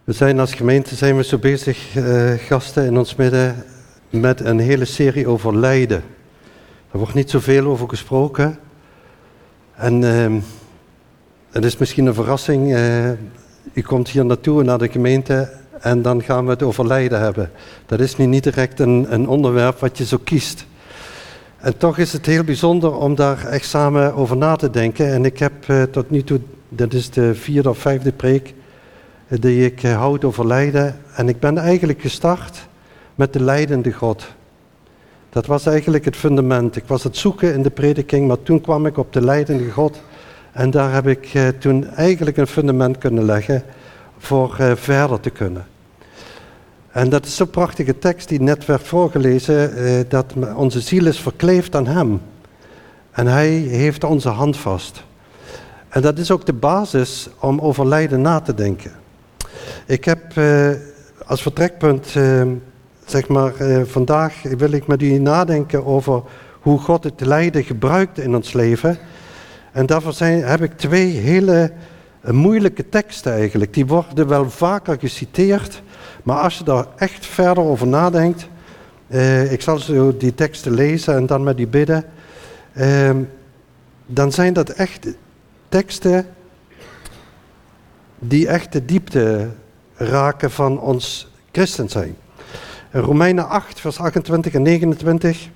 We zijn als gemeente zo bezig, gasten in ons midden, met een hele serie over lijden. Er wordt niet zoveel over gesproken. En het is misschien een verrassing. U komt hier naartoe, naar de gemeente, en dan gaan we het over lijden hebben. Dat is nu niet direct een onderwerp wat je zo kiest. En toch is het heel bijzonder om daar echt samen over na te denken. En ik heb tot nu toe, dat is de 4e of 5e preek die ik houd over lijden. En ik ben eigenlijk gestart met de lijdende God. Dat was eigenlijk het fundament. Ik was het zoeken in de prediking, maar toen kwam ik op de lijdende God. En daar heb ik toen eigenlijk een fundament kunnen leggen voor verder te kunnen. En dat is zo'n prachtige tekst die net werd voorgelezen, dat onze ziel is verkleefd aan hem. En hij heeft onze hand vast. En dat is ook de basis om over lijden na te denken. Ik heb als vertrekpunt, vandaag wil ik met u nadenken over hoe God het lijden gebruikt in ons leven. En daarvoor heb ik 2 hele moeilijke teksten eigenlijk. Die worden wel vaker geciteerd, maar als je daar echt verder over nadenkt, ik zal zo die teksten lezen en dan met u bidden, dan zijn dat echt teksten die echt de diepte raken van ons christen zijn. In Romeinen 8, vers 28 en 29,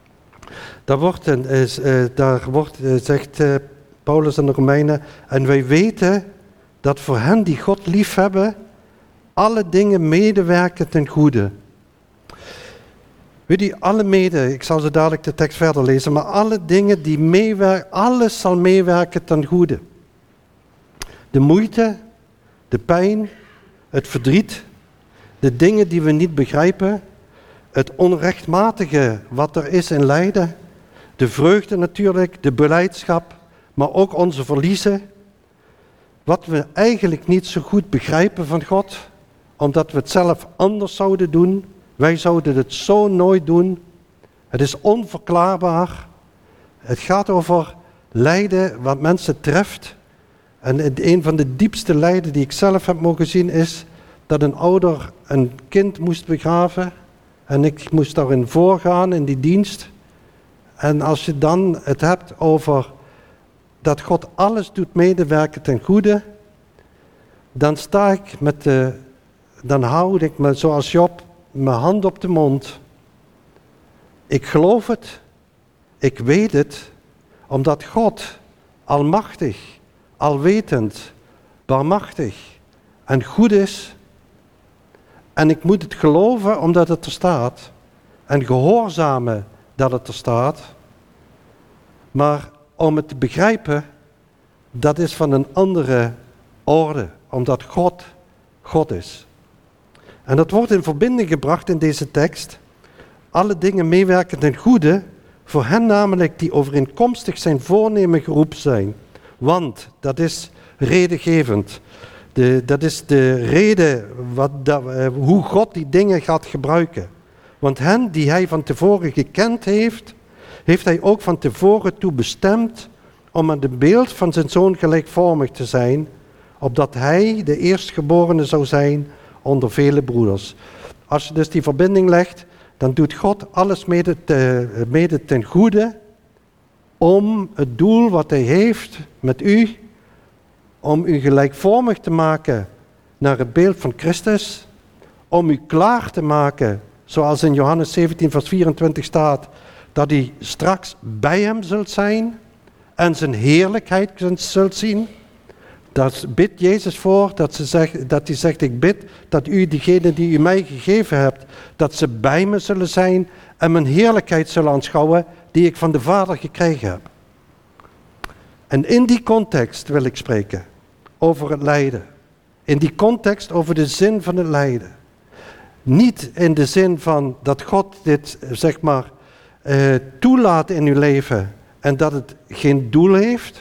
zegt Paulus aan de Romeinen, en wij weten dat voor hen die God liefhebben, alle dingen medewerken ten goede. Weet u, ik zal zo dadelijk de tekst verder lezen, maar alle dingen die meewerken, alles zal meewerken ten goede. De moeite, de pijn, het verdriet, de dingen die we niet begrijpen, het onrechtmatige wat er is in lijden, de vreugde natuurlijk, de blijdschap, maar ook onze verliezen. Wat we eigenlijk niet zo goed begrijpen van God, omdat we het zelf anders zouden doen. Wij zouden het zo nooit doen. Het is onverklaarbaar. Het gaat over lijden wat mensen treft. En een van de diepste lijden die ik zelf heb mogen zien is dat een ouder een kind moest begraven. En ik moest daarin voorgaan in die dienst. En als je dan het hebt over dat God alles doet medewerken ten goede, dan houd ik me zoals Job mijn hand op de mond. Ik geloof het, ik weet het, omdat God almachtig, alwetend, barmachtig en goed is. En ik moet het geloven omdat het er staat en gehoorzamen dat het er staat. Maar om het te begrijpen, dat is van een andere orde, omdat God is. En dat wordt in verbinding gebracht in deze tekst. Alle dingen meewerken ten goede, voor hen namelijk die overeenkomstig zijn voornemen geroepen zijn. Want, dat is redengevend. Dat is de reden hoe God die dingen gaat gebruiken. Want hen die hij van tevoren gekend heeft, heeft hij ook van tevoren toe bestemd om aan het beeld van zijn zoon gelijkvormig te zijn, opdat hij de eerstgeborene zou zijn onder vele broeders. Als je dus die verbinding legt, dan doet God alles mede ten goede om het doel wat hij heeft met u, om u gelijkvormig te maken naar het beeld van Christus, om u klaar te maken, zoals in Johannes 17 vers 24 staat, dat u straks bij hem zult zijn en zijn heerlijkheid zult zien. Daar bidt Jezus voor dat hij zegt, ik bid dat u, diegenen die u mij gegeven hebt, dat ze bij me zullen zijn en mijn heerlijkheid zullen aanschouwen die ik van de Vader gekregen heb. En in die context wil ik spreken over het lijden. In die context over de zin van het lijden. Niet in de zin van dat God dit, toelaat in uw leven en dat het geen doel heeft.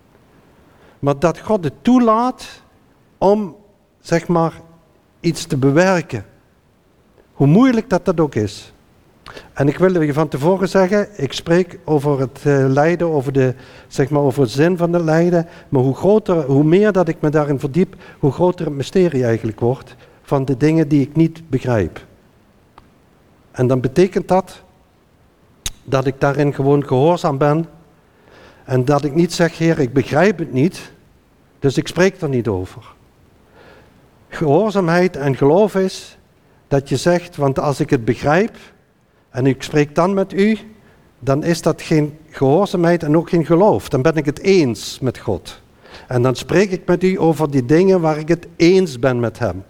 Maar dat God het toelaat om, iets te bewerken. Hoe moeilijk dat ook is. En ik wil je van tevoren zeggen, ik spreek over het lijden, over het zin van het lijden. Maar hoe meer dat ik me daarin verdiep, hoe groter het mysterie eigenlijk wordt van de dingen die ik niet begrijp. En dan betekent dat ik daarin gewoon gehoorzaam ben. En dat ik niet zeg, Heer, ik begrijp het niet, dus ik spreek er niet over. Gehoorzaamheid en geloof is dat je zegt, want als ik het begrijp en ik spreek dan met u, dan is dat geen gehoorzaamheid en ook geen geloof. Dan ben ik het eens met God. En dan spreek ik met u over die dingen waar ik het eens ben met hem.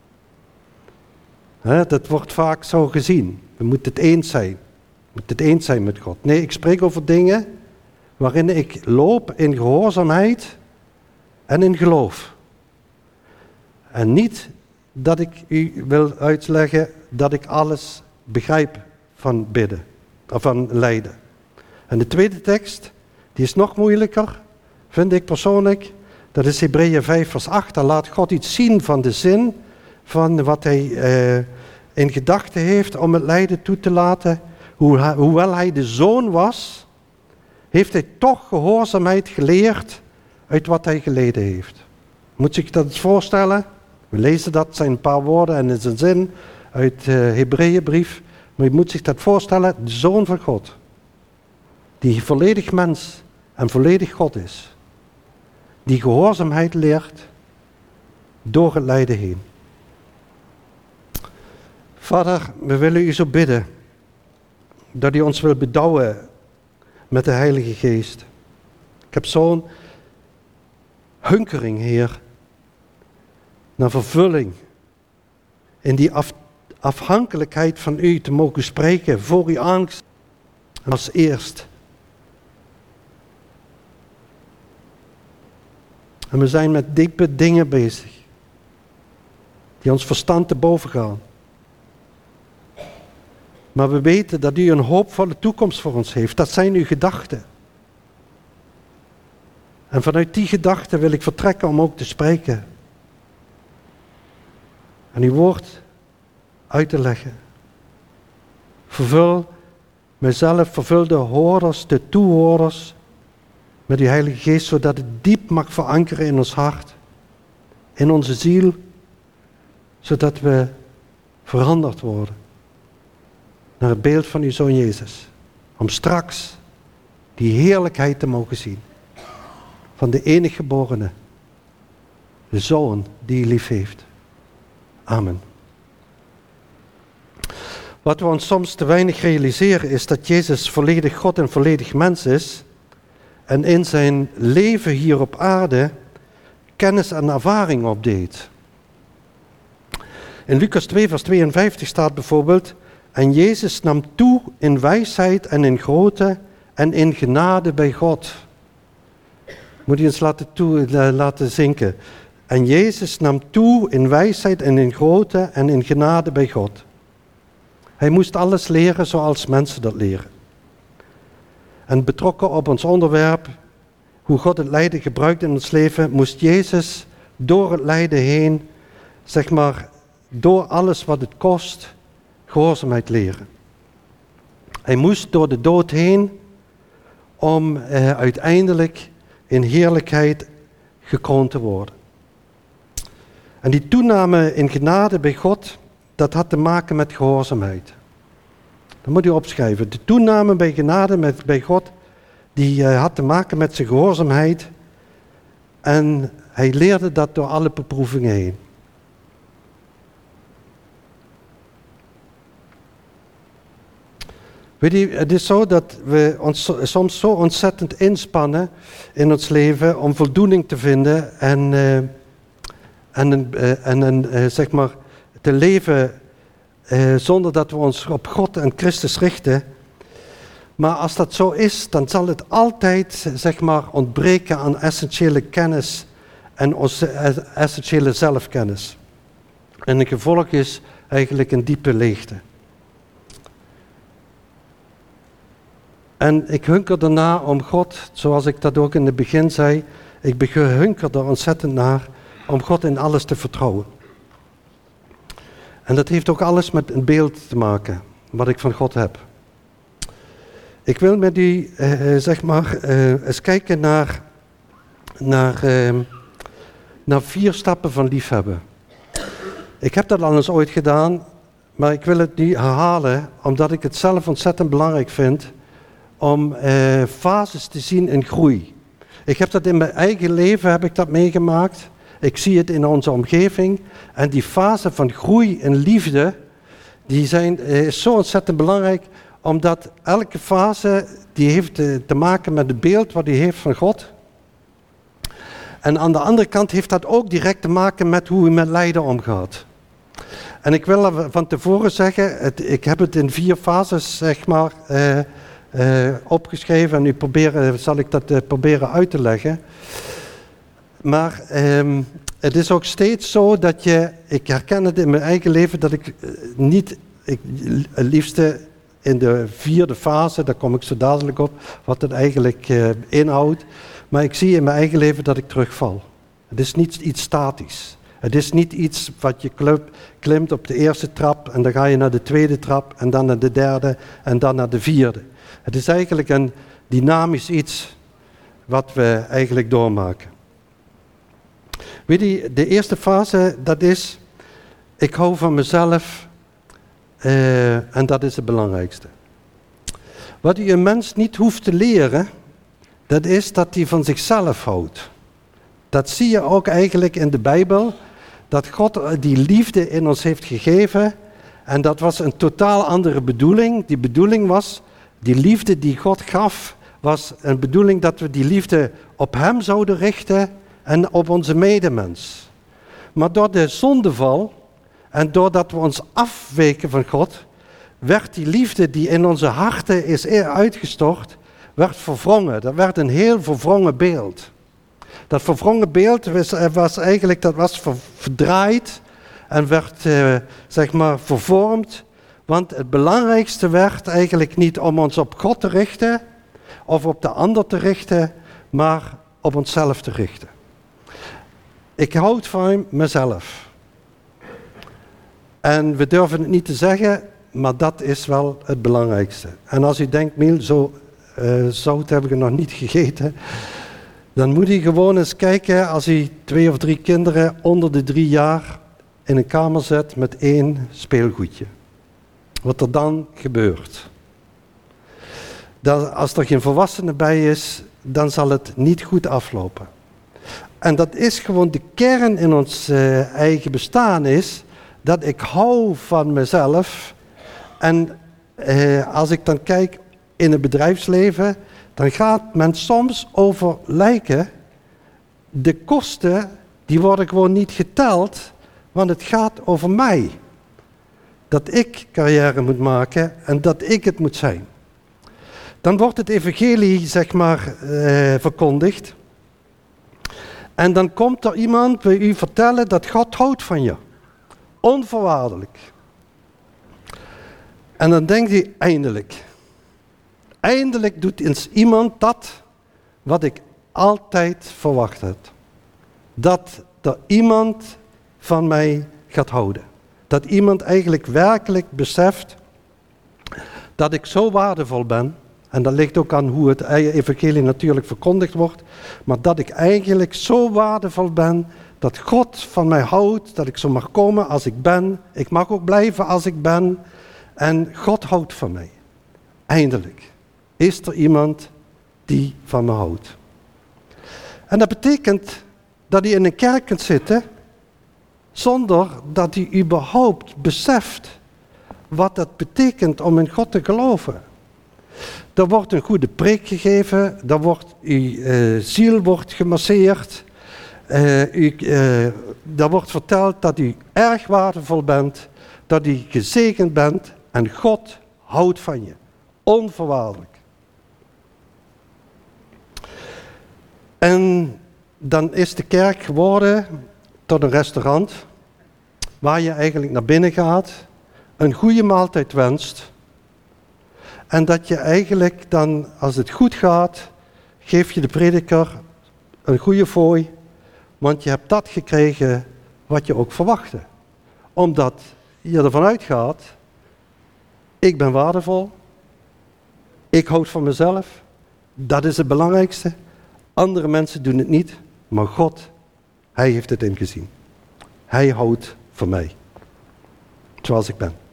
Dat wordt vaak zo gezien. We moeten het eens zijn. We moeten het eens zijn met God. Nee, ik spreek over dingen waarin ik loop in gehoorzaamheid en in geloof. En niet dat ik u wil uitleggen dat ik alles begrijp van bidden, of van lijden. En de tweede tekst, die is nog moeilijker, vind ik persoonlijk. Dat is Hebreeën 5 vers 8. Daar laat God iets zien van de zin van wat hij in gedachten heeft om het lijden toe te laten. Hoewel hij de zoon was, heeft hij toch gehoorzaamheid geleerd uit wat hij geleden heeft. Moet zich dat eens voorstellen? We lezen dat, zijn een paar woorden en het is een zin uit de Hebreeënbrief. Maar je moet zich dat voorstellen, de Zoon van God. Die volledig mens en volledig God is. Die gehoorzaamheid leert door het lijden heen. Vader, we willen u zo bidden dat u ons wil bedouwen met de Heilige Geest. Ik heb zo'n hunkering, Heer, naar vervulling. In die afhankelijkheid van u te mogen spreken voor uw angst als eerst. En we zijn met diepe dingen bezig, die ons verstand te boven gaan. Maar we weten dat u een hoopvolle toekomst voor ons heeft. Dat zijn uw gedachten. En vanuit die gedachten wil ik vertrekken om ook te spreken. En uw woord uit te leggen. Vervul mijzelf, vervul de hoorders, de toehoorders met uw Heilige Geest, zodat het diep mag verankeren in ons hart, in onze ziel, zodat we veranderd worden naar het beeld van uw Zoon Jezus. Om straks die heerlijkheid te mogen zien van de enige geborene, de Zoon die u lief heeft. Amen. Wat we ons soms te weinig realiseren is dat Jezus volledig God en volledig mens is en in zijn leven hier op aarde kennis en ervaring opdeed. In Lucas 2 vers 52 staat bijvoorbeeld: en Jezus nam toe in wijsheid en in grootte en in genade bij God. Moet je eens laten zinken. En Jezus nam toe in wijsheid en in grootte en in genade bij God. Hij moest alles leren zoals mensen dat leren. En betrokken op ons onderwerp, hoe God het lijden gebruikt in ons leven, moest Jezus door het lijden heen, door alles wat het kost, gehoorzaamheid leren. Hij moest door de dood heen om uiteindelijk in heerlijkheid gekroond te worden. En die toename in genade bij God, dat had te maken met gehoorzaamheid. Dat moet u opschrijven. De toename bij genade bij God, die had te maken met zijn gehoorzaamheid. En hij leerde dat door alle beproevingen heen. Weet u, het is zo dat we ons soms zo ontzettend inspannen in ons leven om voldoening te vinden en te leven zonder dat we ons op God en Christus richten. Maar als dat zo is, dan zal het altijd ontbreken aan essentiële kennis en onze essentiële zelfkennis. En een gevolg is eigenlijk een diepe leegte. En ik hunker erna om God, zoals ik dat ook in het begin zei, ik hunker er ontzettend naar om God in alles te vertrouwen. En dat heeft ook alles met een beeld te maken, wat ik van God heb. Ik wil met u, eens kijken naar 4 stappen van liefhebben. Ik heb dat al eens ooit gedaan, maar ik wil het nu herhalen, omdat ik het zelf ontzettend belangrijk vind om fases te zien in groei. Ik heb dat in mijn eigen leven meegemaakt. Ik zie het in onze omgeving. En die fase van groei en liefde, is zo ontzettend belangrijk, omdat elke fase die heeft te maken met het beeld wat hij heeft van God. En aan de andere kant heeft dat ook direct te maken met hoe hij met lijden omgaat. En ik wil er van tevoren zeggen, ik heb het in 4 fases opgeschreven en nu zal ik dat proberen uit te leggen. Maar het is ook steeds zo dat ik herken het in mijn eigen leven dat ik het liefste in de 4e fase, daar kom ik zo dadelijk op, wat het eigenlijk inhoudt. Maar ik zie in mijn eigen leven dat ik terugval. Het is niet iets statisch. Het is niet iets wat je klimt op de eerste trap en dan ga je naar de tweede trap en dan naar de derde en dan naar de 4e. Het is eigenlijk een dynamisch iets wat we eigenlijk doormaken. Weet je, de eerste fase, dat is, ik hou van mezelf en dat is het belangrijkste. Wat u een mens niet hoeft te leren, dat is dat hij van zichzelf houdt. Dat zie je ook eigenlijk in de Bijbel, dat God die liefde in ons heeft gegeven en dat was een totaal andere bedoeling. Die bedoeling was, die liefde die God gaf, was een bedoeling dat we die liefde op hem zouden richten en op onze medemens. Maar door de zondeval en doordat we ons afweken van God, werd die liefde die in onze harten is uitgestort, werd verwrongen. Dat werd een heel verwrongen beeld. Dat verwrongen beeld was verdraaid en werd vervormd. Want het belangrijkste werd eigenlijk niet om ons op God te richten of op de ander te richten, maar op onszelf te richten. Ik houd van mezelf. En we durven het niet te zeggen, maar dat is wel het belangrijkste. En als u denkt, Miel, zo zout heb ik nog niet gegeten, dan moet u gewoon eens kijken als u 2 of 3 kinderen onder de 3 jaar in een kamer zet met 1 speelgoedje. Wat er dan gebeurt. Als er geen volwassene bij is, dan zal het niet goed aflopen. En dat is gewoon de kern in ons eigen bestaan is, dat ik hou van mezelf. En als ik dan kijk in het bedrijfsleven, dan gaat men soms over lijken. De kosten, die worden gewoon niet geteld, want het gaat over mij. Dat ik carrière moet maken en dat ik het moet zijn. Dan wordt het evangelie, verkondigd. En dan komt er iemand bij u vertellen dat God houdt van je. Onvoorwaardelijk. En dan denkt u, eindelijk. Eindelijk doet eens iemand dat wat ik altijd verwacht heb. Dat er iemand van mij gaat houden. Dat iemand eigenlijk werkelijk beseft dat ik zo waardevol ben. En dat ligt ook aan hoe het evangelie natuurlijk verkondigd wordt. Maar dat ik eigenlijk zo waardevol ben dat God van mij houdt. Dat ik zo mag komen als ik ben. Ik mag ook blijven als ik ben. En God houdt van mij. Eindelijk is er iemand die van me houdt. En dat betekent dat hij in een kerk kunt zitten zonder dat hij überhaupt beseft wat het betekent om in God te geloven. Er wordt een goede preek gegeven, uw ziel wordt gemasseerd, er wordt verteld dat u erg waardevol bent, dat u gezegend bent en God houdt van je, onvoorwaardelijk. En dan is de kerk geworden tot een restaurant waar je eigenlijk naar binnen gaat, een goede maaltijd wenst en dat je eigenlijk dan, als het goed gaat, geef je de prediker een goede fooi, want je hebt dat gekregen wat je ook verwachtte. Omdat je ervan uitgaat, ik ben waardevol, Ik houd van mezelf. Dat is het belangrijkste. Andere mensen doen het niet. Maar God, Hij heeft het ingezien. Hij houdt van mij. Zoals ik ben.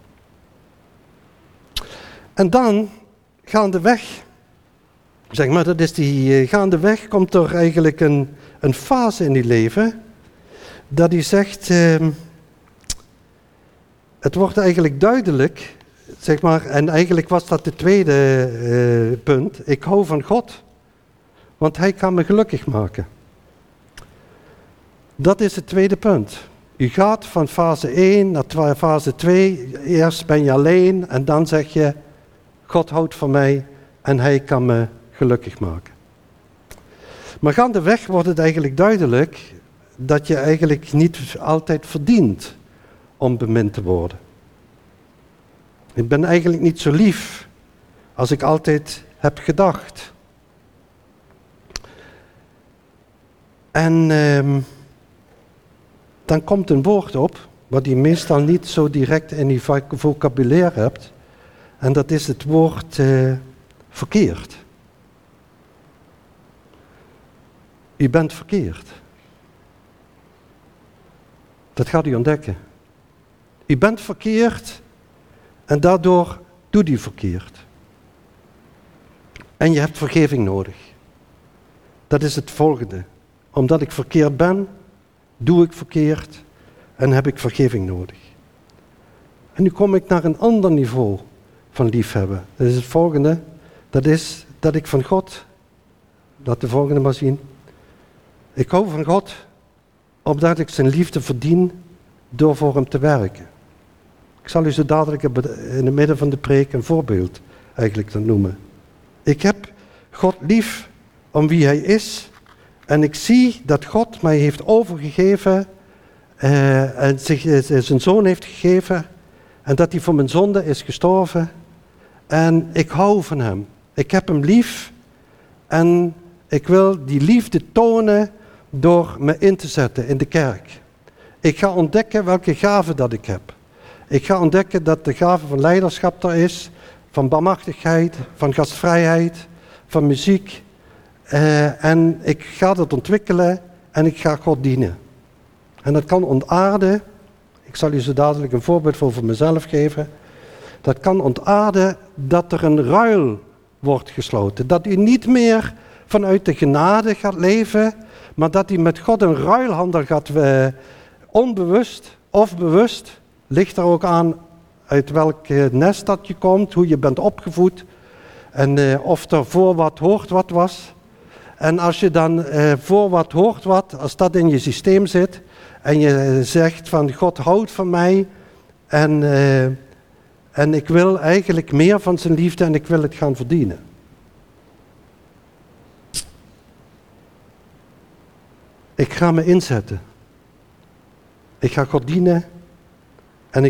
En dan, gaandeweg, zeg maar, dat is gaandeweg komt er eigenlijk een fase in die leven, dat hij zegt, het wordt eigenlijk duidelijk, zeg maar, en eigenlijk was dat de tweede punt, ik hou van God, want Hij kan me gelukkig maken. Dat is het tweede punt. U gaat van fase 1 naar fase 2, eerst ben je alleen en dan zeg je, God houdt van mij en Hij kan me gelukkig maken. Maar gaandeweg wordt het eigenlijk duidelijk dat je eigenlijk niet altijd verdient om bemind te worden. Ik ben eigenlijk niet zo lief als ik altijd heb gedacht. En dan komt een woord op, wat je meestal niet zo direct in je vocabulaire hebt. En dat is het woord verkeerd. U bent verkeerd. Dat gaat u ontdekken. U bent verkeerd en daardoor doet u verkeerd. En je hebt vergeving nodig. Dat is het volgende. Omdat ik verkeerd ben, doe ik verkeerd en heb ik vergeving nodig. En nu kom ik naar een ander niveau van liefhebben. Dat is het volgende. Dat is dat ik van God, laat de volgende maar zien. Ik hou van God omdat ik zijn liefde verdien door voor hem te werken. Ik zal u zo dadelijk in het midden van de preek een voorbeeld eigenlijk noemen. Ik heb God lief om wie hij is. En ik zie dat God mij heeft overgegeven en zijn zoon heeft gegeven. En dat hij voor mijn zonde is gestorven. En ik hou van hem. Ik heb hem lief. En ik wil die liefde tonen door me in te zetten in de kerk. Ik ga ontdekken welke gaven dat ik heb. Ik ga ontdekken dat de gave van leiderschap er is. Van barmhartigheid, van gastvrijheid, van muziek. En ik ga dat ontwikkelen en ik ga God dienen. En dat kan ontaarden. Ik zal u zo dadelijk een voorbeeld voor mezelf geven. Dat kan ontaarden dat er een ruil wordt gesloten. Dat u niet meer vanuit de genade gaat leven, maar dat u met God een ruilhandel gaat, onbewust of bewust. Ligt er ook aan uit welk nest dat je komt, hoe je bent opgevoed en of er voor wat hoort wat was. En als je dan voor wat hoort wat, als dat in je systeem zit en je zegt van God houdt van mij en ik wil eigenlijk meer van zijn liefde en ik wil het gaan verdienen. Ik ga me inzetten. Ik ga God dienen en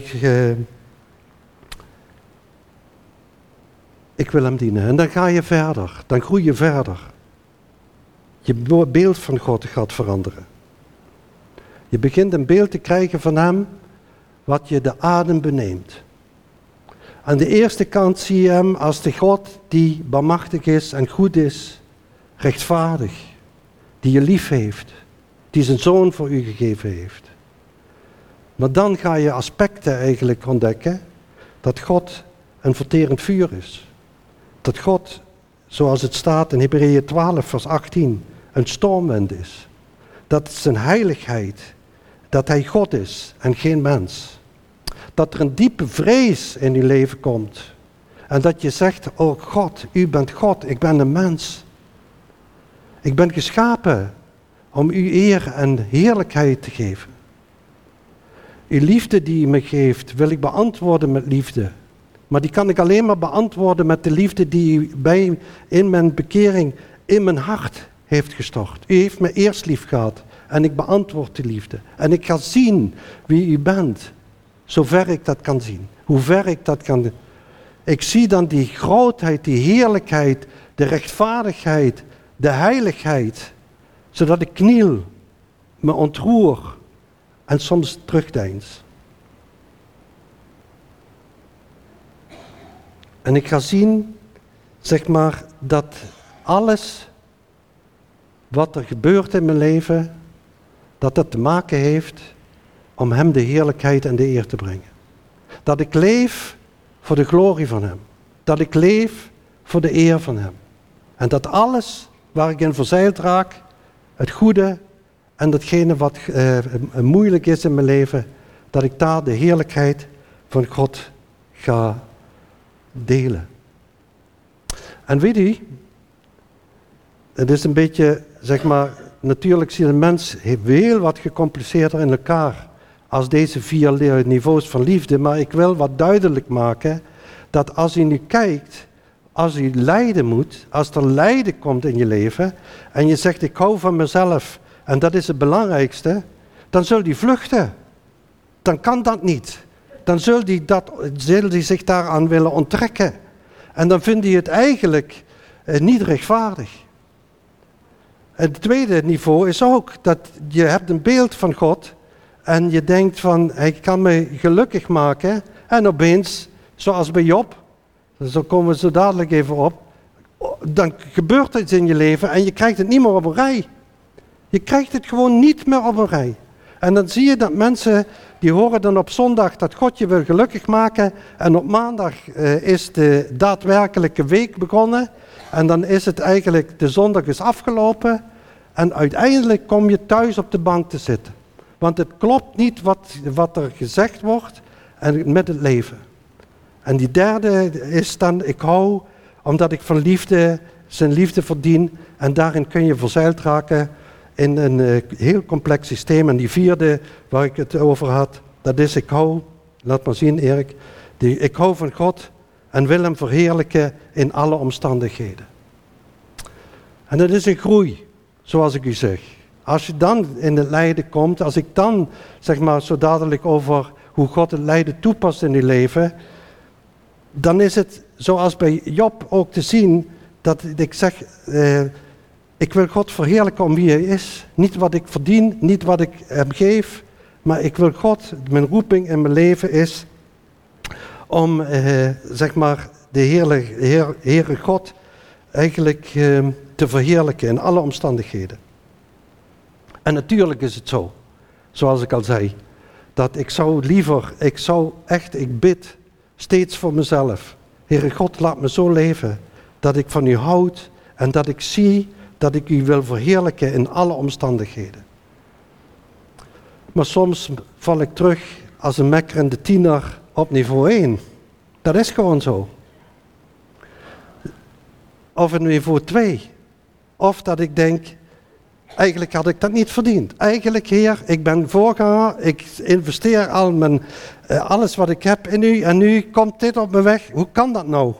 ik wil hem dienen. En dan ga je verder, dan groei je verder. Je beeld van God gaat veranderen. Je begint een beeld te krijgen van hem wat je de adem beneemt. Aan de eerste kant zie je hem als de God die barmachtig is en goed is, rechtvaardig, die je lief heeft, die zijn zoon voor u gegeven heeft. Maar dan ga je aspecten eigenlijk ontdekken dat God een verterend vuur is. Dat God, zoals het staat in Hebreeën 12 vers 18, een stormwind is. Dat zijn heiligheid, dat hij God is en geen mens. Dat er een diepe vrees in uw leven komt. En dat je zegt, oh God, u bent God, ik ben een mens. Ik ben geschapen om u eer en heerlijkheid te geven. Uw liefde die u me geeft, wil ik beantwoorden met liefde. Maar die kan ik alleen maar beantwoorden met de liefde die u in mijn bekering, in mijn hart heeft gestort. U heeft me eerst lief gehad en ik beantwoord die liefde. En ik ga zien wie u bent, zover ik dat kan zien. Hoe ver ik dat kan. Ik zie dan die grootheid, die heerlijkheid, de rechtvaardigheid, de heiligheid. Zodat ik kniel, me ontroer en soms terugdeins. En ik ga zien zeg maar, dat alles wat er gebeurt in mijn leven, dat dat te maken heeft om hem de heerlijkheid en de eer te brengen. Dat ik leef voor de glorie van hem. Dat ik leef voor de eer van hem. En dat alles waar ik in verzeild raak, het goede en datgene wat moeilijk is in mijn leven, dat ik daar de heerlijkheid van God ga delen. En weet u, het is een beetje, zeg maar, natuurlijk ziet een mens heel wat gecompliceerder in elkaar als deze 4 niveaus van liefde. Maar ik wil wat duidelijk maken dat als u nu kijkt, als u lijden moet, als er lijden komt in je leven en je zegt ik hou van mezelf en dat is het belangrijkste, dan zul je vluchten. Dan kan dat niet. Dan zul je zich daaraan willen onttrekken. En dan vind je het eigenlijk niet rechtvaardig. Het tweede niveau is ook dat je hebt een beeld van God en je denkt van hij kan me gelukkig maken en opeens, zoals bij Job, zo komen we zo dadelijk even op, dan gebeurt iets in je leven en je krijgt het niet meer op een rij. Je krijgt het gewoon niet meer op een rij. En dan zie je dat mensen, die horen dan op zondag dat God je wil gelukkig maken en op maandag is de daadwerkelijke week begonnen en dan is het eigenlijk, de zondag is afgelopen en uiteindelijk kom je thuis op de bank te zitten. Want het klopt niet wat er gezegd wordt en met het leven. En die derde is dan, ik hou omdat ik van liefde, zijn liefde verdien en daarin kun je verzeild raken in een heel complex systeem. En die vierde waar ik het over had, dat is ik hou, laat maar zien Erik, ik hou van God en wil hem verheerlijken in alle omstandigheden. En dat is een groei, zoals ik u zeg. Als je dan in het lijden komt, als ik dan zeg maar zo dadelijk over hoe God het lijden toepast in je leven, dan is het zoals bij Job ook te zien dat ik zeg, ik wil God verheerlijken om wie hij is. Niet wat ik verdien, niet wat ik hem geef, maar ik wil God, mijn roeping in mijn leven is om zeg maar de Heere God eigenlijk te verheerlijken in alle omstandigheden. En natuurlijk is het zo, zoals ik al zei, dat ik bid steeds voor mezelf. Heere God, laat me zo leven dat ik van u houd en dat ik zie dat ik u wil verheerlijken in alle omstandigheden. Maar soms val ik terug als een mekkerende tiener op niveau 1. Dat is gewoon zo. Of in niveau 2. Of dat ik denk, eigenlijk had ik dat niet verdiend. Eigenlijk, Heer, ik ben voorganger, ik investeer alles wat ik heb in u en nu komt dit op mijn weg. Hoe kan dat nou?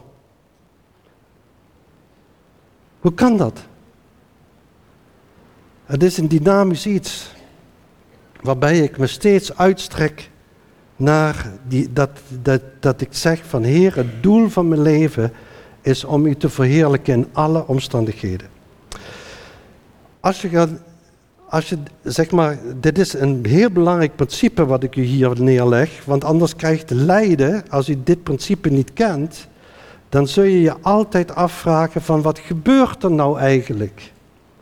Hoe kan dat? Het is een dynamisch iets, waarbij ik me steeds uitstrek naar dat ik zeg van Heer, het doel van mijn leven is om u te verheerlijken in alle omstandigheden. Als je zeg maar, dit is een heel belangrijk principe wat ik u hier neerleg, want anders krijgt lijden, als u dit principe niet kent, dan zul je je altijd afvragen van wat gebeurt er nou eigenlijk?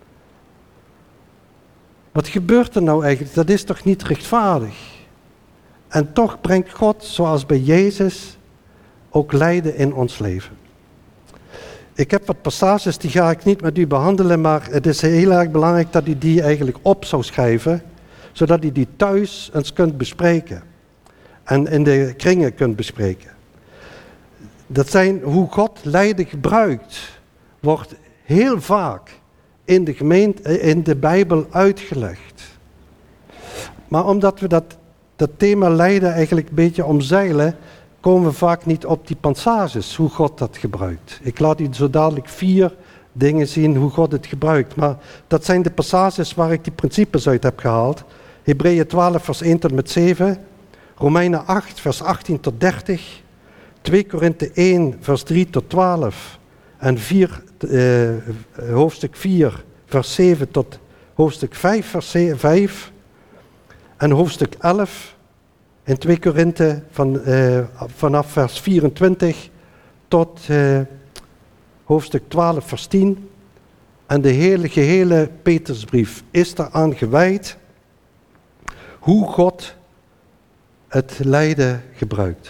Wat gebeurt er nou eigenlijk? Dat is toch niet rechtvaardig? En toch brengt God, zoals bij Jezus, ook lijden in ons leven. Ik heb wat passages, die ga ik niet met u behandelen, maar het is heel erg belangrijk dat u die eigenlijk op zou schrijven, zodat u die thuis eens kunt bespreken en in de kringen kunt bespreken. Dat zijn hoe God lijden gebruikt, wordt heel vaak in de gemeente, in de Bijbel uitgelegd. Maar omdat we dat thema lijden eigenlijk een beetje omzeilen, komen we vaak niet op die passages, hoe God dat gebruikt. Ik laat u zo dadelijk 4 dingen zien hoe God het gebruikt. Maar dat zijn de passages waar ik die principes uit heb gehaald. Hebreeën 12 vers 1 tot met 7, Romeinen 8 vers 18 tot 30, 2 Korinthe 1 vers 3 tot 12 en hoofdstuk 4 vers 7 tot hoofdstuk 5 vers 5 en hoofdstuk 11 in 2 Korinthe vanaf vers 24 tot hoofdstuk 12 vers 10. En de gehele Petrusbrief is daaraan gewijd hoe God het lijden gebruikt.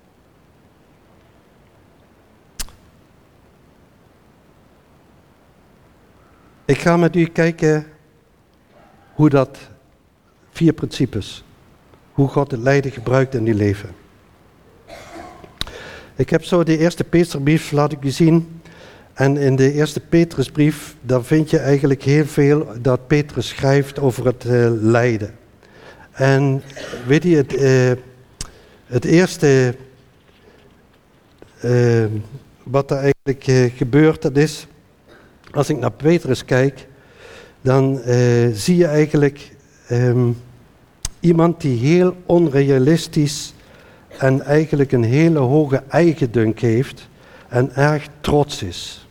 Ik ga met u kijken hoe dat 4 principes, hoe God het lijden gebruikt in uw leven. Ik heb zo de eerste Petrusbrief, laat ik u zien. En in de eerste Petrusbrief, daar vind je eigenlijk heel veel dat Petrus schrijft over het lijden. En weet je, het eerste wat er eigenlijk gebeurt, dat is, als ik naar Petrus kijk, dan zie je eigenlijk iemand die heel onrealistisch en eigenlijk een hele hoge eigendunk heeft en erg trots is.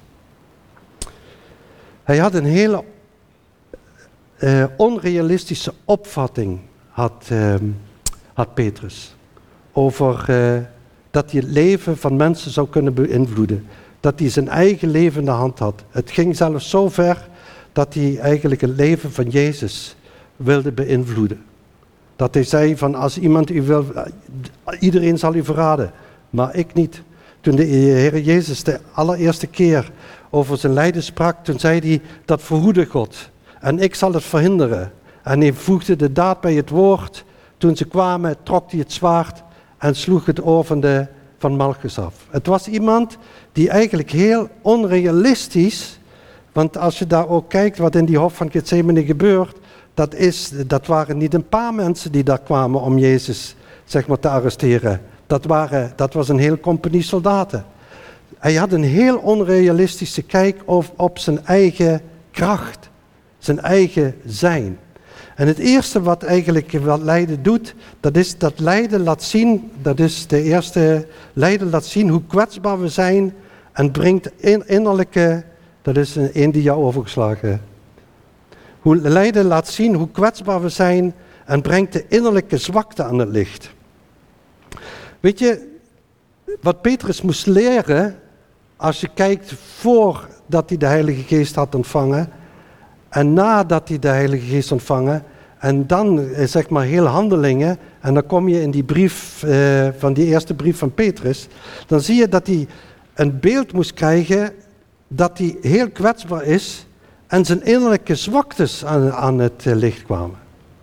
Hij had een hele onrealistische opvatting, had Petrus, over dat hij het leven van mensen zou kunnen beïnvloeden. Dat hij zijn eigen leven in de hand had. Het ging zelfs zo ver dat hij eigenlijk het leven van Jezus wilde beïnvloeden. Dat hij zei van als iemand u wil, iedereen zal u verraden, maar ik niet. Toen de Heer Jezus de allereerste keer over zijn lijden sprak, toen zei hij dat verhoede God en ik zal het verhinderen. En hij voegde de daad bij het woord. Toen ze kwamen trok hij het zwaard en sloeg het oor van Malchus af. Het was iemand die eigenlijk heel onrealistisch, want als je daar ook kijkt wat in die hof van Gethsemane gebeurt, dat waren niet een paar mensen die daar kwamen om Jezus zeg maar te arresteren. Dat was een heel compagnie soldaten. Hij had een heel onrealistische kijk op zijn eigen kracht, zijn eigen zijn. En het eerste wat lijden doet, dat is dat lijden laat zien, lijden laat zien hoe kwetsbaar we zijn en brengt innerlijke, dat is een die jou overgeslagen. Hoe lijden laat zien hoe kwetsbaar we zijn en brengt de innerlijke zwakte aan het licht. Weet je, wat Petrus moest leren, als je kijkt voordat hij de Heilige Geest had ontvangen en nadat hij de Heilige Geest ontvangen en dan zeg maar heel Handelingen en dan kom je in die brief van die eerste brief van Petrus, dan zie je dat hij een beeld moest krijgen dat hij heel kwetsbaar is en zijn innerlijke zwaktes aan het licht kwamen.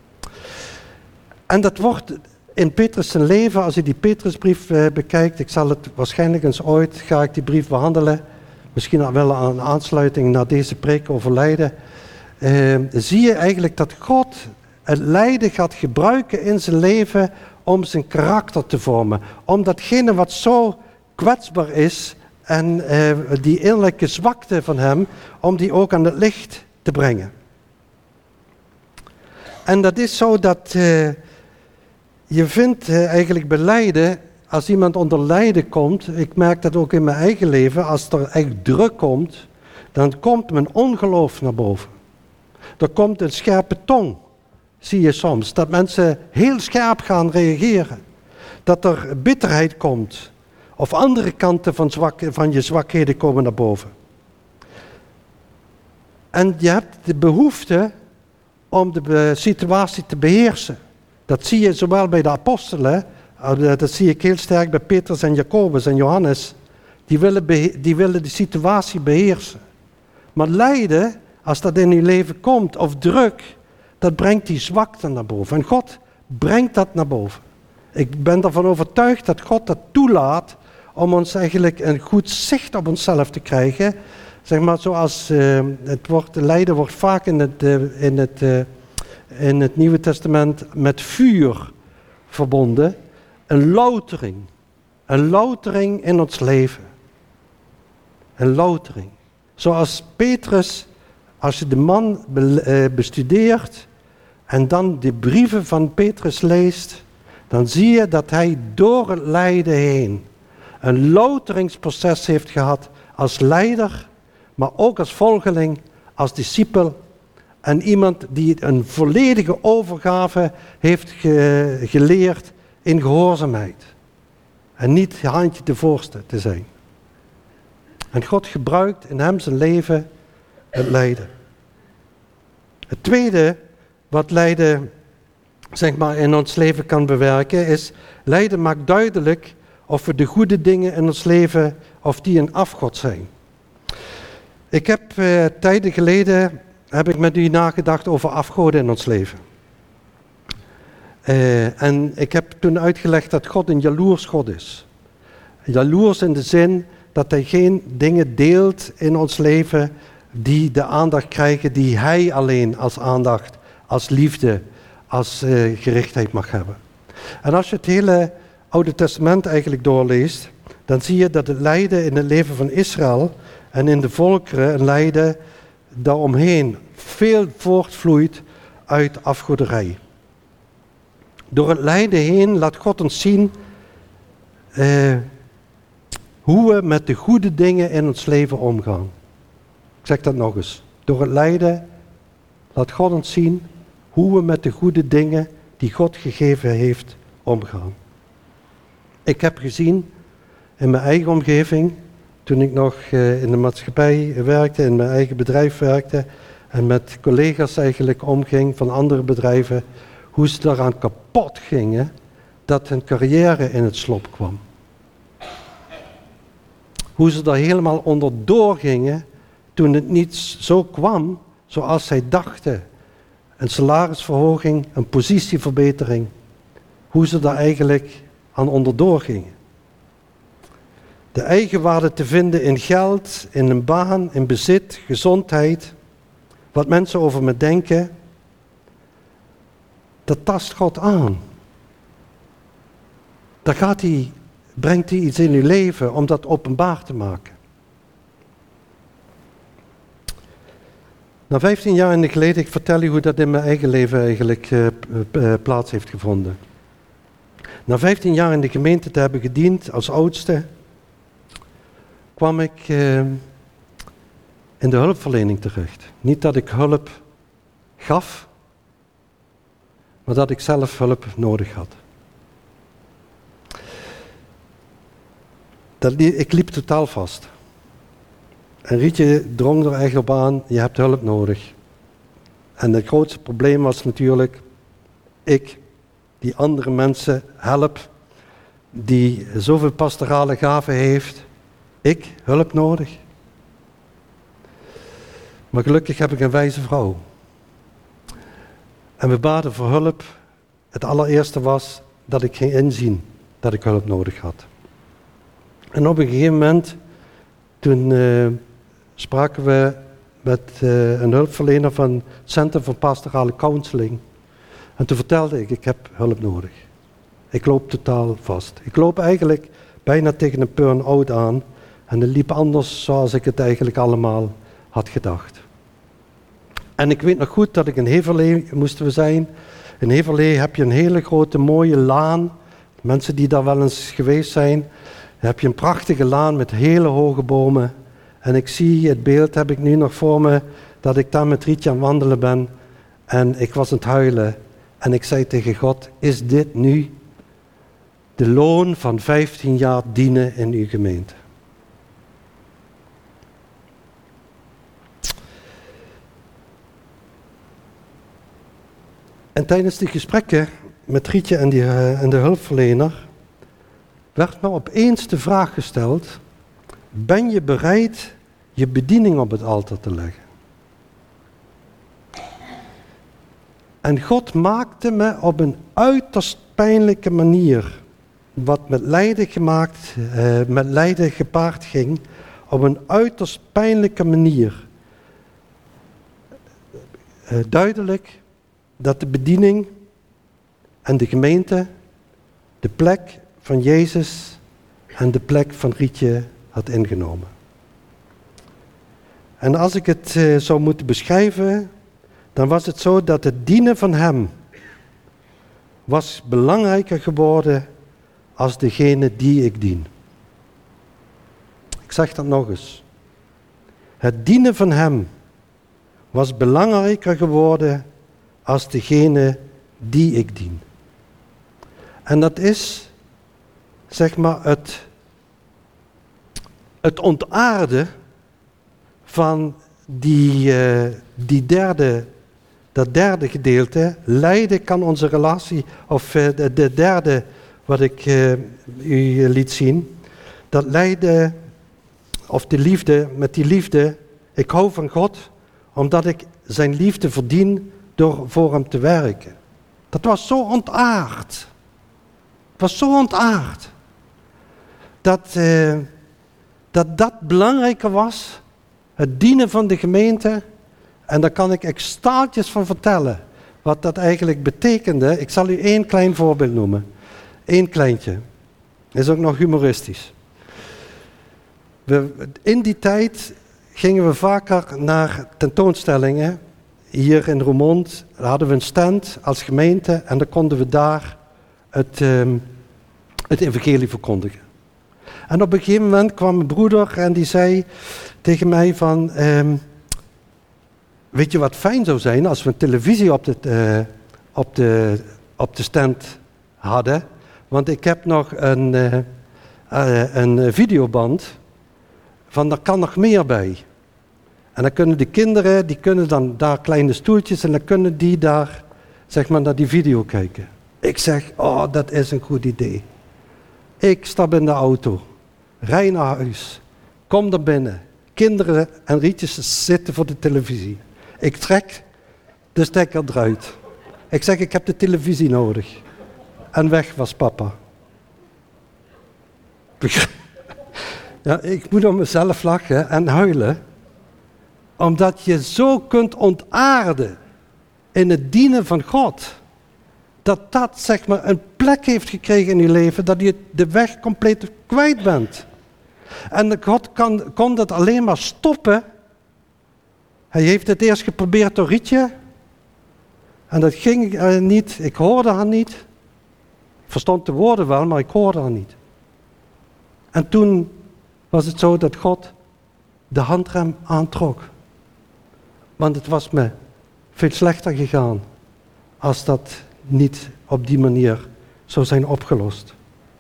En dat wordt in Petrus zijn leven, als je die Petrusbrief bekijkt, ik zal het waarschijnlijk eens ooit, ga ik die brief behandelen, misschien wel een aansluiting naar deze preek over lijden, zie je eigenlijk dat God het lijden gaat gebruiken in zijn leven om zijn karakter te vormen. Om datgene wat zo kwetsbaar is en die innerlijke zwakte van hem, om die ook aan het licht te brengen. En dat is zo dat je vindt eigenlijk bij lijden, als iemand onder lijden komt, ik merk dat ook in mijn eigen leven, als er echt druk komt, dan komt mijn ongeloof naar boven. Er komt een scherpe tong, zie je soms, dat mensen heel scherp gaan reageren. Dat er bitterheid komt, of andere kanten van je zwakheden komen naar boven. En je hebt de behoefte om de situatie te beheersen. Dat zie je zowel bij de apostelen, dat zie ik heel sterk bij Petrus en Jacobus en Johannes. Die willen de situatie beheersen. Maar lijden, als dat in je leven komt, of druk, dat brengt die zwakte naar boven. En God brengt dat naar boven. Ik ben ervan overtuigd dat God dat toelaat om ons eigenlijk een goed zicht op onszelf te krijgen. Zeg maar zoals lijden wordt vaak in het Nieuwe Testament met vuur verbonden. Een loutering in ons leven. Een loutering. Zoals Petrus, als je de man bestudeert en dan de brieven van Petrus leest, dan zie je dat hij door het lijden heen een louteringsproces heeft gehad als leider, maar ook als volgeling, als discipel en iemand die een volledige overgave heeft geleerd in gehoorzaamheid. En niet handje de voorste te zijn. En God gebruikt in hem zijn leven het lijden. Het tweede wat lijden in ons leven kan bewerken is, lijden maakt duidelijk of we de goede dingen in ons leven, of die een afgod zijn. Ik heb tijden geleden, heb ik met u nagedacht over afgoden in ons leven. En ik heb toen uitgelegd dat God een jaloers God is. Jaloers in de zin dat hij geen dingen deelt in ons leven die de aandacht krijgen die hij alleen als aandacht, als liefde, als gerichtheid mag hebben. En als je het hele Oude Testament eigenlijk doorleest, dan zie je dat het lijden in het leven van Israël en in de volkeren, een lijden daaromheen, veel voortvloeit uit afgoderij. Door het lijden heen laat God ons zien hoe we met de goede dingen in ons leven omgaan. Ik zeg dat nog eens. Door het lijden laat God ons zien hoe we met de goede dingen die God gegeven heeft omgaan. Ik heb gezien in mijn eigen omgeving, toen ik nog in de maatschappij werkte, in mijn eigen bedrijf werkte en met collega's eigenlijk omging van andere bedrijven, hoe ze daaraan kapot gingen dat hun carrière in het slop kwam. Hoe ze daar helemaal onderdoor gingen toen het niet zo kwam zoals zij dachten. Een salarisverhoging, een positieverbetering. Hoe ze daar eigenlijk aan onderdoor gingen. De eigenwaarde te vinden in geld, in een baan, in bezit, gezondheid. Wat mensen over me denken. Dat tast God aan. Daar brengt hij iets in uw leven om dat openbaar te maken. Na 15 jaar in de geleden, ik vertel u hoe dat in mijn eigen leven eigenlijk plaats heeft gevonden. Na 15 jaar in de gemeente te hebben gediend als oudste, kwam ik in de hulpverlening terecht. Niet dat ik hulp gaf, maar dat ik zelf hulp nodig had. Ik liep totaal vast. En Rietje drong er echt op aan, je hebt hulp nodig. En het grootste probleem was natuurlijk, ik die andere mensen help, die zoveel pastorale gaven heeft, ik hulp nodig. Maar gelukkig heb ik een wijze vrouw. En we baden voor hulp. Het allereerste was dat ik ging inzien dat ik hulp nodig had. En op een gegeven moment, toen spraken we met een hulpverlener van het Centrum voor Pastorale Counseling. En toen vertelde ik heb hulp nodig. Ik loop totaal vast. Ik loop eigenlijk bijna tegen een burn-out aan. En het liep anders zoals ik het eigenlijk allemaal had gedacht. En ik weet nog goed dat ik in Heverlee moesten we zijn. In Heverlee heb je een hele grote mooie laan. Mensen die daar wel eens geweest zijn. Dan heb je een prachtige laan met hele hoge bomen. En ik zie, het beeld heb ik nu nog voor me, dat ik daar met Rietje aan het wandelen ben. En ik was aan het huilen. En ik zei tegen God, is dit nu de loon van 15 jaar dienen in uw gemeente? En tijdens die gesprekken met Rietje en de hulpverlener werd me opeens de vraag gesteld, ben je bereid je bediening op het altaar te leggen? En God maakte me op een uiterst pijnlijke manier, wat met lijden gepaard ging, op een uiterst pijnlijke manier duidelijk dat de bediening en de gemeente de plek van Jezus en de plek van Rietje had ingenomen. En als ik het zou moeten beschrijven, dan was het zo dat het dienen van hem was belangrijker geworden als degene die ik dien. Ik zeg dat nog eens. Het dienen van hem was belangrijker geworden als degene die ik dien. En dat is, zeg maar, het het ontaarden van dat derde gedeelte, lijden kan onze relatie, of de derde wat ik u liet zien, dat lijden, of de liefde, met die liefde, ik hou van God, omdat ik zijn liefde verdien door voor hem te werken. Dat was zo ontaard. Het was zo ontaard. Dat belangrijker was, het dienen van de gemeente. En daar kan ik staaltjes van vertellen, wat dat eigenlijk betekende. Ik zal u 1 klein voorbeeld noemen. 1 kleintje. Is ook nog humoristisch. In die tijd gingen we vaker naar tentoonstellingen. Hier in Roermond hadden we een stand als gemeente en dan konden we daar het evangelie verkondigen. En op een gegeven moment kwam mijn broeder en die zei tegen mij van, weet je wat fijn zou zijn als we een televisie op de stand hadden, want ik heb nog een videoband van daar kan nog meer bij. En dan kunnen de kinderen, die kunnen dan daar kleine stoeltjes en dan kunnen die daar, zeg maar, naar die video kijken. Ik zeg, oh, dat is een goed idee. Ik stap in de auto, rij naar huis, kom er binnen. Kinderen en Rietjes zitten voor de televisie. Ik trek de stekker eruit. Ik zeg, ik heb de televisie nodig. En weg was papa. Ja, ik moet om mezelf lachen en huilen. Omdat je zo kunt ontaarden in het dienen van God. Dat zeg maar een plek heeft gekregen in je leven, dat je de weg compleet kwijt bent. En God kon dat alleen maar stoppen. Hij heeft het eerst geprobeerd door Rietje. En dat ging niet, ik hoorde haar niet. Ik verstond de woorden wel, maar ik hoorde haar niet. En toen was het zo dat God de handrem aantrok. Want het was me veel slechter gegaan als dat niet op die manier zou zijn opgelost.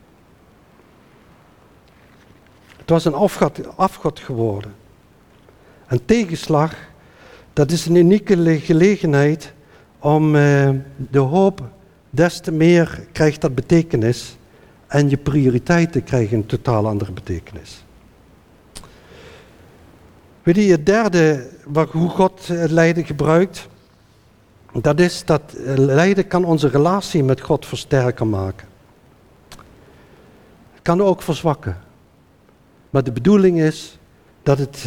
Het was een afgod geworden. Een tegenslag, dat is een unieke gelegenheid om de hoop, des te meer krijgt dat betekenis en je prioriteiten krijgen een totaal andere betekenis. Weet je, het derde, hoe God het lijden gebruikt, dat is dat lijden kan onze relatie met God versterker maken. Het kan ook verzwakken. Maar de bedoeling is dat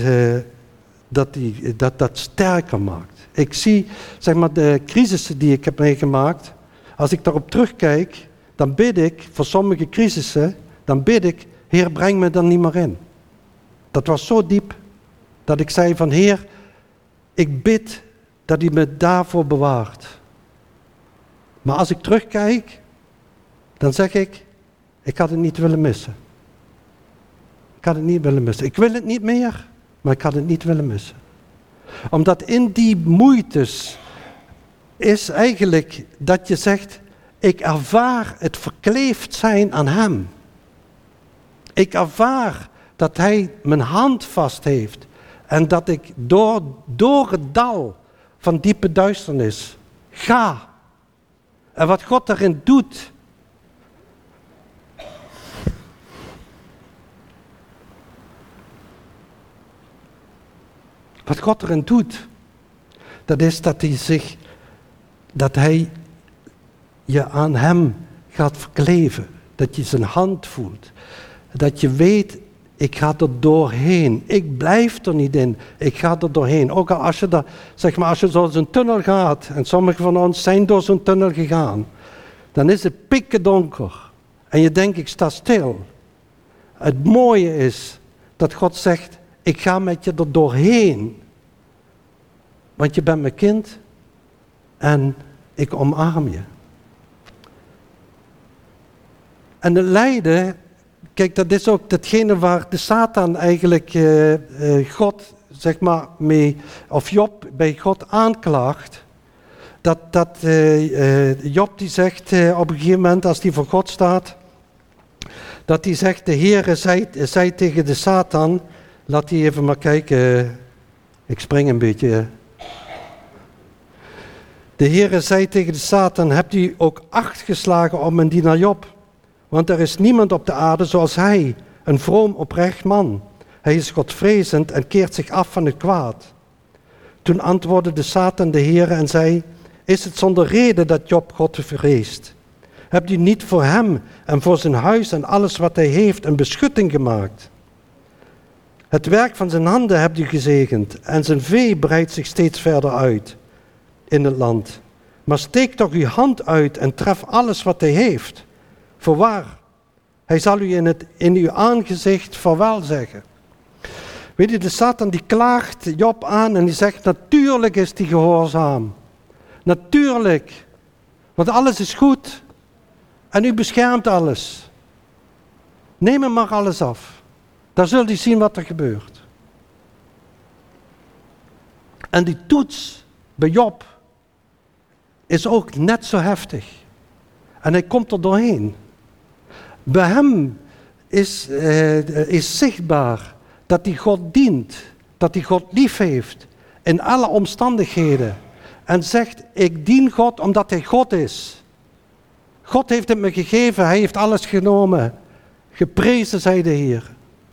dat sterker maakt. Ik zie, zeg maar, de crisissen die ik heb meegemaakt. Als ik daarop terugkijk, dan bid ik voor sommige crisissen, dan bid ik, Heer, breng me er niet meer in. Dat was zo diep, dat ik zei van, Heer, ik bid dat u me daarvoor bewaart. Maar als ik terugkijk, dan zeg ik had het niet willen missen. Ik had het niet willen missen. Ik wil het niet meer, maar ik had het niet willen missen. Omdat in die moeites is eigenlijk dat je zegt, ik ervaar het verkleefd zijn aan hem. Ik ervaar dat hij mijn hand vast heeft. En dat ik door het dal van diepe duisternis ga. En wat God daarin doet. Wat God erin doet. Dat is dat hij je aan hem gaat verkleven. Dat je zijn hand voelt. Dat je weet, ik ga er doorheen. Ik blijf er niet in. Ik ga er doorheen. Ook al als je als je door zo'n tunnel gaat. En sommigen van ons zijn door zo'n tunnel gegaan. Dan is het pikken donker. En je denkt, ik sta stil. Het mooie is dat God zegt, ik ga met je er doorheen. Want je bent mijn kind. En ik omarm je. En het lijden, kijk, dat is ook datgene waar de Satan eigenlijk God, zeg maar, mee, of Job bij God aanklaagt. Dat Job die zegt op een gegeven moment, als hij voor God staat, Dat hij zegt, de Heere zei tegen de Satan, laat hij even maar kijken, ik spring een beetje. De Heere zei tegen de Satan, hebt u ook acht geslagen op mijn dienaar Job? Want er is niemand op de aarde zoals hij, een vroom oprecht man. Hij is godvrezend en keert zich af van het kwaad. Toen antwoordde de Satan de Heere en zei, is het zonder reden dat Job God vreest? Hebt u niet voor hem en voor zijn huis en alles wat hij heeft een beschutting gemaakt? Het werk van zijn handen hebt u gezegend en zijn vee breidt zich steeds verder uit in het land. Maar steek toch uw hand uit en tref alles wat hij heeft. Voorwaar, hij zal u in uw aangezicht vaarwel zeggen. Weet je, de Satan die klaagt Job aan en die zegt, natuurlijk is hij gehoorzaam. Natuurlijk, want alles is goed en u beschermt alles. Neem hem maar alles af. Dan zult u zien wat er gebeurt. En die toets bij Job is ook net zo heftig. En hij komt er doorheen. Bij hem is zichtbaar dat hij God dient, dat hij God lief heeft in alle omstandigheden. En zegt, ik dien God omdat hij God is. God heeft het me gegeven, hij heeft alles genomen. Geprezen zij de Heer.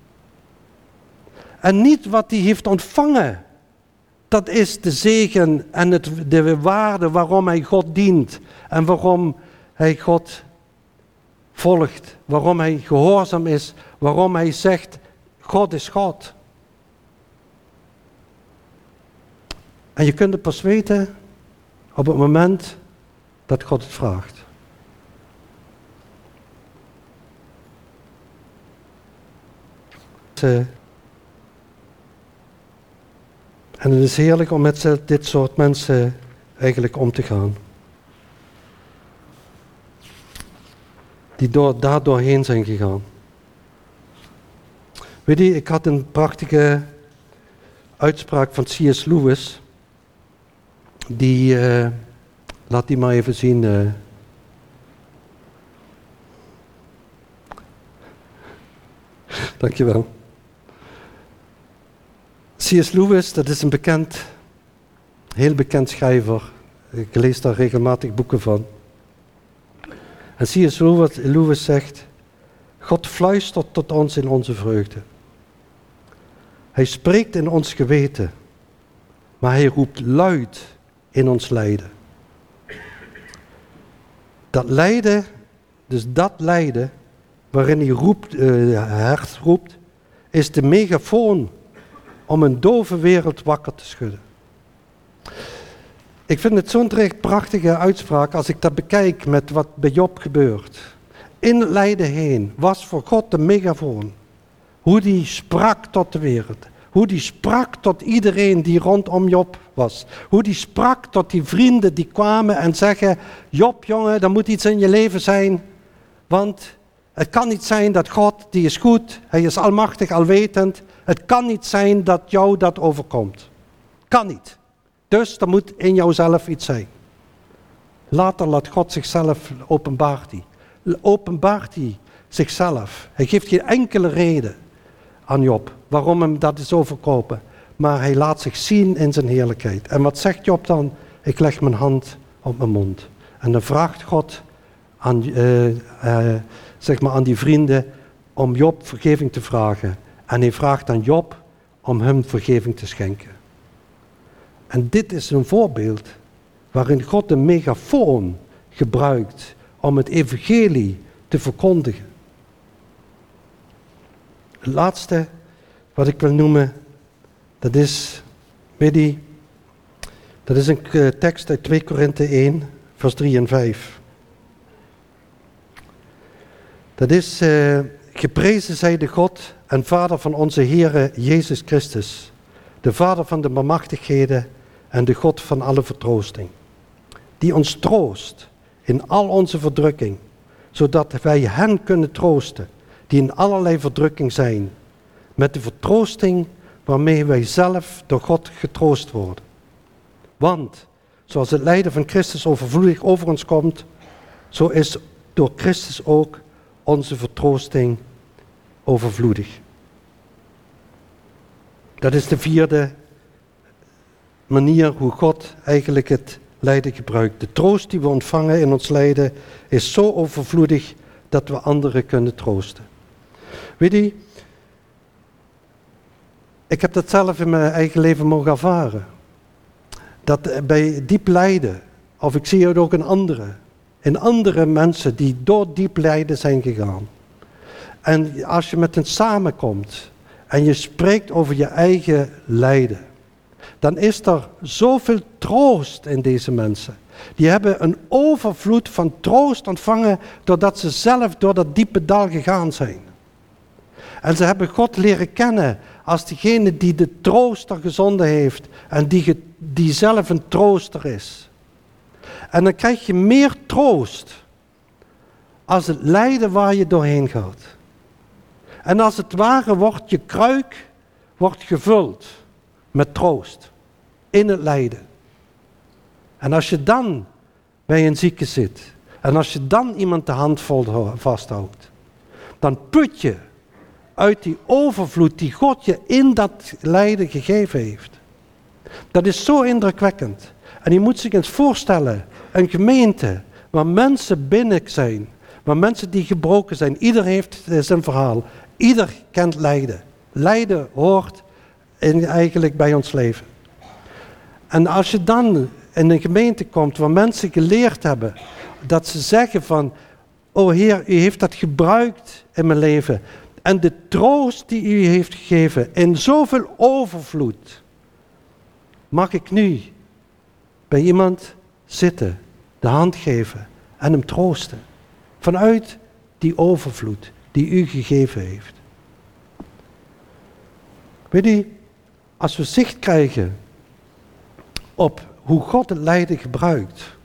En niet wat hij heeft ontvangen. Dat is de zegen en de waarde waarom hij God dient. En waarom hij God volgt. Waarom hij gehoorzaam is. Waarom hij zegt, God is God. En je kunt het pas weten op het moment dat God het vraagt. En het is heerlijk om met dit soort mensen eigenlijk om te gaan. Die daar doorheen zijn gegaan. Weet je, ik had een prachtige uitspraak van C.S. Lewis. Laat die maar even zien. Dankjewel. C.S. Lewis, dat is een heel bekend schrijver. Ik lees daar regelmatig boeken van. En C.S. Lewis zegt, God fluistert tot ons in onze vreugde. Hij spreekt in ons geweten, maar hij roept luid in ons lijden. Dat lijden waarin hij hart roept, is de megafoon om een dove wereld wakker te schudden. Ik vind het zo'n prachtige uitspraak als ik dat bekijk met wat bij Job gebeurt. In het lijden heen was voor God de megafoon. Hoe die sprak tot de wereld. Hoe die sprak tot iedereen die rondom Job was. Hoe die sprak tot die vrienden die kwamen en zeggen, Job jongen, er moet iets in je leven zijn. Want het kan niet zijn dat God, die is goed, hij is almachtig, alwetend. Het kan niet zijn dat jou dat overkomt. Kan niet. Dus er moet in jouzelf iets zijn. Later laat God zichzelf openbaart hij zichzelf. Hij geeft geen enkele reden aan Job waarom hem dat is overkomen. Maar hij laat zich zien in zijn heerlijkheid. En wat zegt Job dan? Ik leg mijn hand op mijn mond. En dan vraagt God aan die vrienden om Job vergeving te vragen. En hij vraagt aan Job om hem vergeving te schenken. En dit is een voorbeeld waarin God een megafoon gebruikt om het evangelie te verkondigen. Het laatste wat ik wil noemen, dat is een tekst uit 2 Korinthe 1, vers 3 en 5. Dat is, geprezen zij de God en Vader van onze Heere Jezus Christus, de Vader van de barmhartigheden en de God van alle vertroosting, die ons troost in al onze verdrukking, zodat wij hen kunnen troosten die in allerlei verdrukking zijn, met de vertroosting waarmee wij zelf door God getroost worden. Want, zoals het lijden van Christus overvloedig over ons komt, zo is door Christus ook onze vertroosting overvloedig. Dat is de vierde manier hoe God eigenlijk het lijden gebruikt. De troost die we ontvangen in ons lijden is zo overvloedig dat we anderen kunnen troosten. Weet je, ik heb dat zelf in mijn eigen leven mogen ervaren. Dat bij diep lijden, of ik zie het ook in andere mensen die door diep lijden zijn gegaan. En als je met hen samenkomt en je spreekt over je eigen lijden, dan is er zoveel troost in deze mensen. Die hebben een overvloed van troost ontvangen doordat ze zelf door dat diepe dal gegaan zijn. En ze hebben God leren kennen als degene die de trooster gezonden heeft en die zelf een trooster is. En dan krijg je meer troost als het lijden waar je doorheen gaat. En als het ware wordt je kruik gevuld met troost in het lijden. En als je dan bij een zieke zit en als je dan iemand de hand vasthoudt, dan put je uit die overvloed die God je in dat lijden gegeven heeft. Dat is zo indrukwekkend. En je moet zich eens voorstellen, een gemeente waar mensen binnen zijn, waar mensen die gebroken zijn. Ieder heeft zijn verhaal. Ieder kent lijden. Lijden hoort eigenlijk bij ons leven. En als je dan in een gemeente komt waar mensen geleerd hebben dat ze zeggen van, o Heer, u heeft dat gebruikt in mijn leven. En de troost die u heeft gegeven in zoveel overvloed, mag ik nu bij iemand zitten, de hand geven en hem troosten. Vanuit die overvloed die u gegeven heeft. Weet je, als we zicht krijgen op hoe God het lijden gebruikt,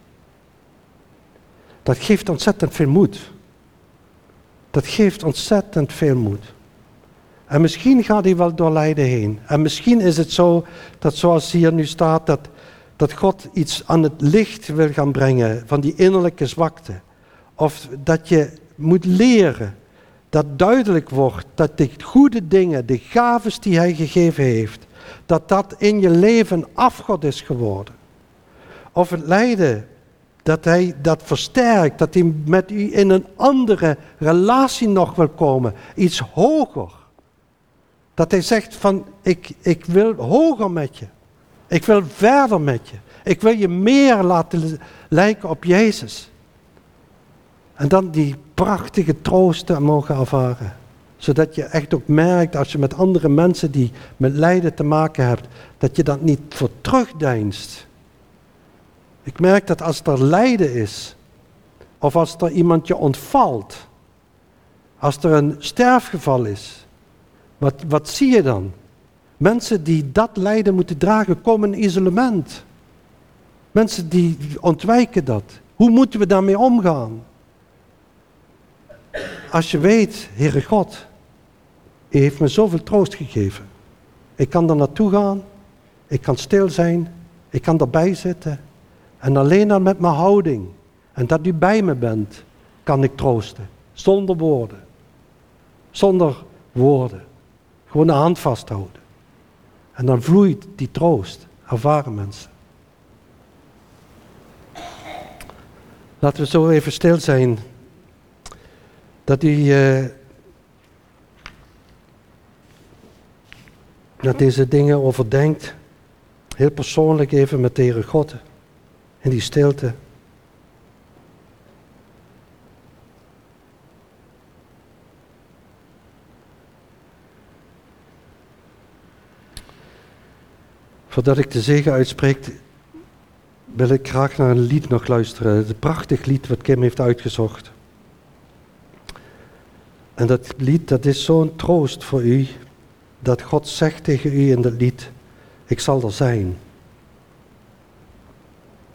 dat geeft ontzettend veel moed. Dat geeft ontzettend veel moed. En misschien gaat hij wel door lijden heen. En misschien is het zo dat zoals hier nu staat, dat God iets aan het licht wil gaan brengen van die innerlijke zwakte. Of dat je moet leren, dat duidelijk wordt dat de goede dingen, de gaves die hij gegeven heeft, dat in je leven afgod is geworden. Of het lijden, dat hij dat versterkt, dat hij met u in een andere relatie nog wil komen, iets hoger. Dat hij zegt van, ik wil hoger met je. Ik wil verder met je. Ik wil je meer laten lijken op Jezus. En dan die prachtige troosten mogen ervaren. Zodat je echt ook merkt, als je met andere mensen die met lijden te maken hebt, dat je dat niet voor terugdeinst. Ik merk dat als er lijden is, of als er iemand je ontvalt, als er een sterfgeval is, wat zie je dan? Mensen die dat lijden moeten dragen, komen in isolement. Mensen die ontwijken dat. Hoe moeten we daarmee omgaan? Als je weet, Heere God, U heeft me zoveel troost gegeven. Ik kan er naartoe gaan, ik kan stil zijn, ik kan erbij zitten. En alleen al met mijn houding en dat U bij me bent, kan ik troosten. Zonder woorden. Zonder woorden. Gewoon de hand vasthouden. En dan vloeit die troost. Ervaren mensen. Laten we zo even stil zijn. Dat u dat deze dingen overdenkt. Heel persoonlijk even met de Heere God. In die stilte. Voordat ik de zegen uitspreek, wil ik graag naar een lied nog luisteren. Het prachtig lied wat Kim heeft uitgezocht. En dat lied, dat is zo'n troost voor u, dat God zegt tegen u in dat lied, ik zal er zijn.